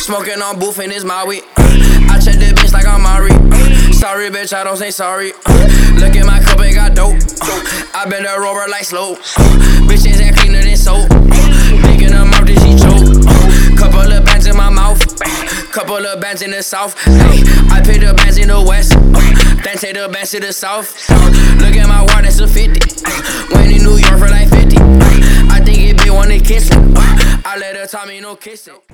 Smoking on booth and it's my weed. I check the bitch like I'm Mari. Sorry, bitch, I don't say sorry. Look at my cup, it got dope. I been a rover like slow. Bitches ain't cleaner than soap. Picking them up, then she choke. Couple of bands in my mouth. Couple of bands in the south. I pay the bands in the west. Then take the bands to the south. Look at my water, that's a 50. Went in New York for like 50. I think it be wanna kiss it. I let her tell me no kissing.